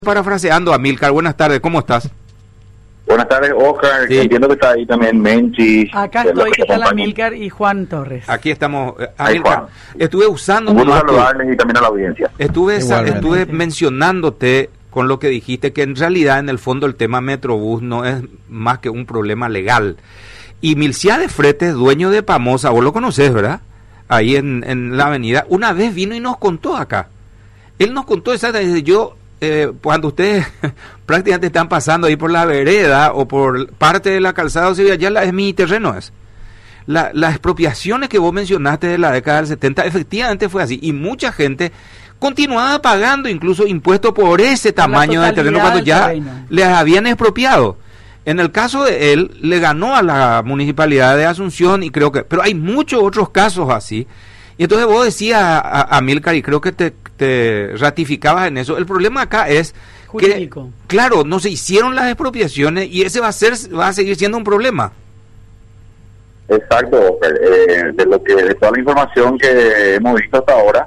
Parafraseando a Amílcar, buenas tardes, ¿cómo estás? Buenas tardes, Oscar. Sí. Entiendo que está ahí también Menchi. Acá estoy, ¿qué tal Amílcar y Juan Torres? Aquí estamos. Ahí, Amílcar, Juan. estuve usando Un gusto nomás saludarles y también a la audiencia. estuve mencionándote con lo que dijiste, que en realidad en el fondo el tema Metrobús no es más que un problema legal. Y Milciades Fretes, dueño de Pamosa, vos lo conocés, ¿verdad? Ahí en la avenida, una vez vino y nos contó acá. Él nos contó exactamente, cuando ustedes prácticamente están pasando ahí por la vereda o por parte de la calzada o Sevilla, ya es mi terreno. Las expropiaciones que vos mencionaste de la década del 70, efectivamente fue así. Y mucha gente continuaba pagando incluso impuestos por ese tamaño de terreno cuando ya les habían expropiado. En el caso de él, le ganó a la municipalidad de Asunción y creo que... Pero hay muchos otros casos así. Y entonces vos decías a Amílcar, y creo que te ratificabas en eso, el problema acá es jurídico. Que, claro, no se hicieron las expropiaciones y ese va a seguir siendo un problema. Exacto, Oscar. De toda la información que hemos visto hasta ahora,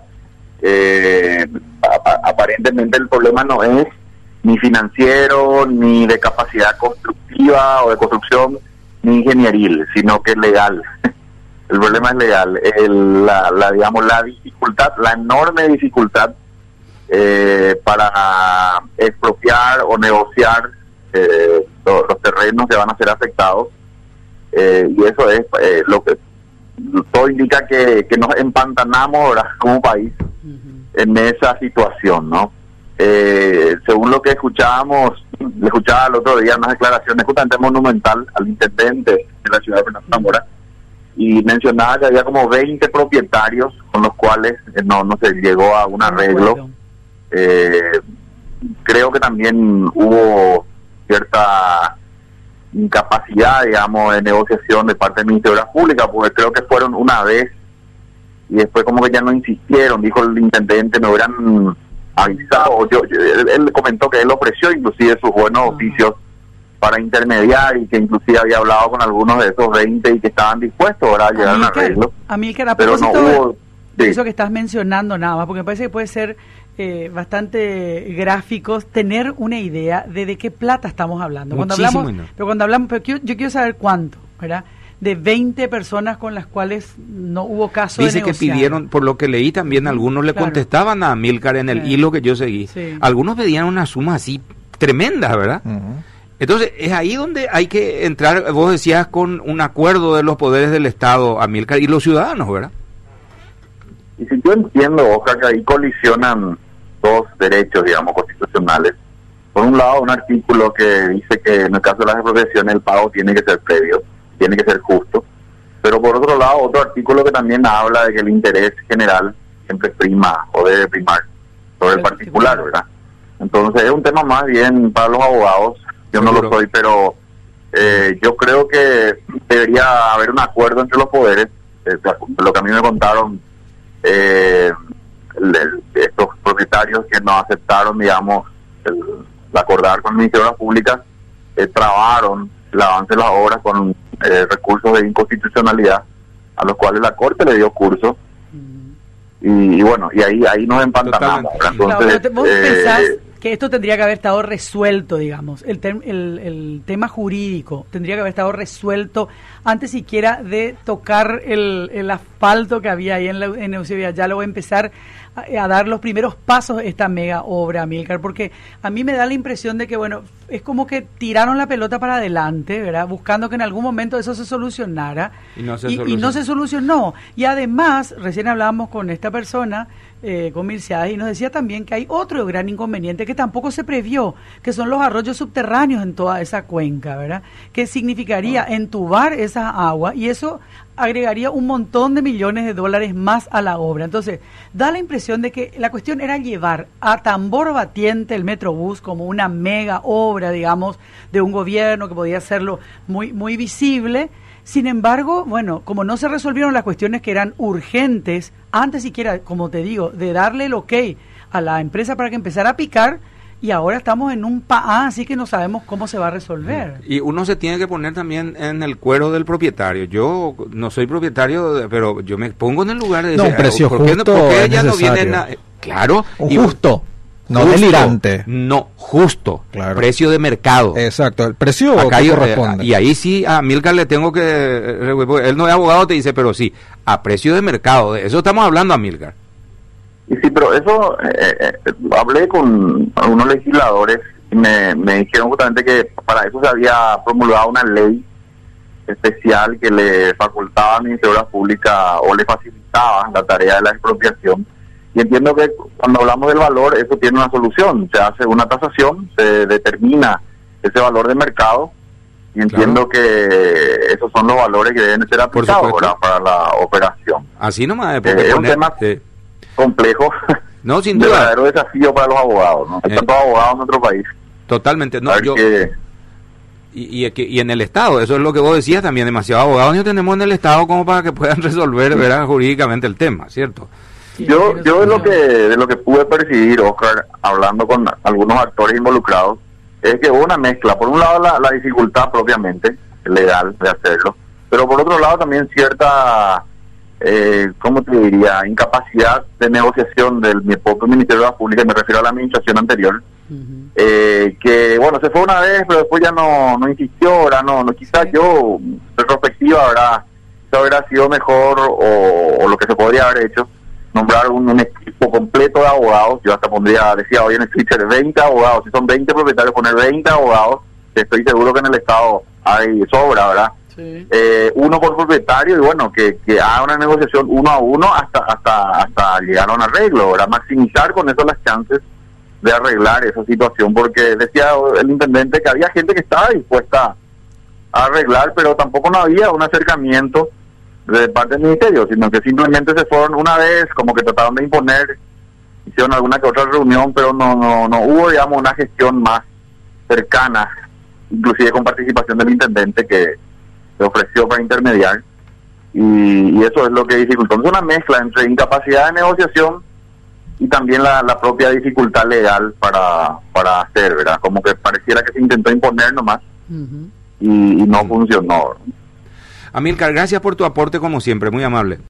aparentemente el problema no es ni financiero, ni de capacidad constructiva o de construcción, ni ingenieril, sino que es legal. El problema es legal. La dificultad, la enorme dificultad para expropiar o negociar los terrenos que van a ser afectados, y eso es lo que todo indica que nos empantanamos ahora como país en esa situación, ¿no? Según lo que le escuchaba el otro día unas declaraciones justamente Monumental al intendente de la ciudad de Fernando Zamora, y mencionaba que había como 20 propietarios con los cuales no se llegó a un arreglo. Creo que también hubo cierta incapacidad, digamos, de negociación de parte del Ministerio de Obras Públicas, porque creo que fueron una vez y después como que ya no insistieron, dijo el intendente, me hubieran avisado. Él comentó que él ofreció inclusive sus buenos oficios para intermediar y que inclusive había hablado con algunos de esos 20 y que estaban dispuestos ahora a llegar a un arreglo. Amílcar, a pero no propósito hubo, de eso que estás mencionando nada más, porque me parece que puede ser bastante gráficos tener una idea de qué plata estamos hablando. Pero yo quiero saber cuánto, ¿verdad? De 20 personas con las cuales no hubo caso de negociar. Dice que pidieron, por lo que leí también, algunos le contestaban a Amílcar en el hilo que yo seguí. Sí. Algunos pedían una suma así tremenda, ¿verdad? Entonces, es ahí donde hay que entrar, vos decías, con un acuerdo de los poderes del Estado, Amílcar, y los ciudadanos, ¿verdad? Y si yo entiendo, Oscar, que ahí colisionan dos derechos, digamos, constitucionales. Por un lado, un artículo que dice que en el caso de las expropiaciones el pago tiene que ser previo, tiene que ser justo. Pero por otro lado, otro artículo que también habla de que el interés general siempre prima o debe primar sobre el particular, ¿verdad? Entonces es un tema más bien para los abogados. Yo no lo soy, pero yo creo que debería haber un acuerdo entre los poderes. Lo que a mí me contaron estos propietarios que no aceptaron, digamos, el acordar con el Ministerio de Obras Públicas, trabaron el avance de las obras con recursos de inconstitucionalidad a los cuales la Corte le dio curso. Y bueno, y ahí nos empantanamos. Entonces, claro, ¿vos pensás que esto tendría que haber estado resuelto, digamos, el tema jurídico tendría que haber estado resuelto antes siquiera de tocar el asfalto que había ahí en Eusebio? Ya lo voy a empezar a dar los primeros pasos de esta mega obra, Amílcar, porque a mí me da la impresión de que, bueno, es como que tiraron la pelota para adelante, ¿verdad? Buscando que en algún momento eso se solucionara. Y no se solucionó. Y además, recién hablábamos con esta persona, con Milciades, y nos decía también que hay otro gran inconveniente que tampoco se previó, que son los arroyos subterráneos en toda esa cuenca, ¿verdad? Que significaría entubar esa agua, y eso agregaría un montón de millones de dólares más a la obra. Entonces, da la impresión de que la cuestión era llevar a tambor batiente el Metrobús como una mega obra, digamos, de un gobierno que podía hacerlo muy, muy visible. Sin embargo, bueno, como no se resolvieron las cuestiones que eran urgentes, antes siquiera, como te digo, de darle el ok a la empresa para que empezara a picar, y ahora estamos en un así que no sabemos cómo se va a resolver. Y uno se tiene que poner también en el cuero del propietario. Yo no soy propietario, pero yo me pongo en el lugar de un precio ¿por qué justo ¿por qué es ellas no necesario? vienen a, claro, Justo. No justo, delirante. No, justo. Claro. Precio de mercado. Exacto, el precio Acá que yo, corresponde. y ahí sí a Amílcar le tengo que... él no es abogado, te dice, pero sí, a precio de mercado. De eso estamos hablando, Amílcar. Y sí, pero eso, hablé con algunos legisladores y me dijeron justamente que para eso se había promulgado una ley especial que le facultaba al Ministerio de Obras Públicas o le facilitaba la tarea de la expropiación. Y entiendo que cuando hablamos del valor, eso tiene una solución. Se hace una tasación, se determina ese valor de mercado y entiendo que esos son los valores que deben ser aplicados, ¿verdad?, para la operación. Así nomás. Es un tema complejo. No, sin de duda. verdadero desafío para los abogados, ¿no? Hay tantos abogados en nuestro país. Totalmente. No, yo... que... Y en el Estado, eso es lo que vos decías también, demasiados abogados no tenemos en el Estado como para que puedan resolver, ¿verdad?, jurídicamente el tema, ¿cierto? Yo de lo que pude percibir, Oscar, hablando con algunos actores involucrados, es que hubo una mezcla. Por un lado la dificultad propiamente legal de hacerlo, pero por otro lado también cierta, ¿cómo te diría?, incapacidad de negociación del propio Ministerio de la Pública, me refiero a la administración anterior, que bueno, se fue una vez, pero después ya no insistió, ahora no quizás yo, retrospectiva, ¿verdad?, quizás hubiera sido mejor o lo que se podría haber hecho, nombrar un equipo completo de abogados. Yo hasta decía hoy en el Twitter, 20 abogados, si son 20 propietarios, poner 20 abogados, que estoy seguro que en el Estado hay sobra, ¿verdad? Sí. Uno por propietario, y bueno, que haga una negociación uno a uno hasta llegar a un arreglo, ¿verdad? Maximizar con eso las chances de arreglar esa situación, porque decía el intendente que había gente que estaba dispuesta a arreglar, pero tampoco no había un acercamiento de parte del ministerio, sino que simplemente se fueron una vez, como que trataron de imponer, hicieron alguna que otra reunión, pero no hubo, digamos, una gestión más cercana, inclusive con participación del intendente que se ofreció para intermediar, y eso es lo que dificultó. Es una mezcla entre incapacidad de negociación y también la propia dificultad legal para hacer, ¿verdad? Como que pareciera que se intentó imponer nomás y no funcionó. Amílcar, gracias por tu aporte como siempre, muy amable.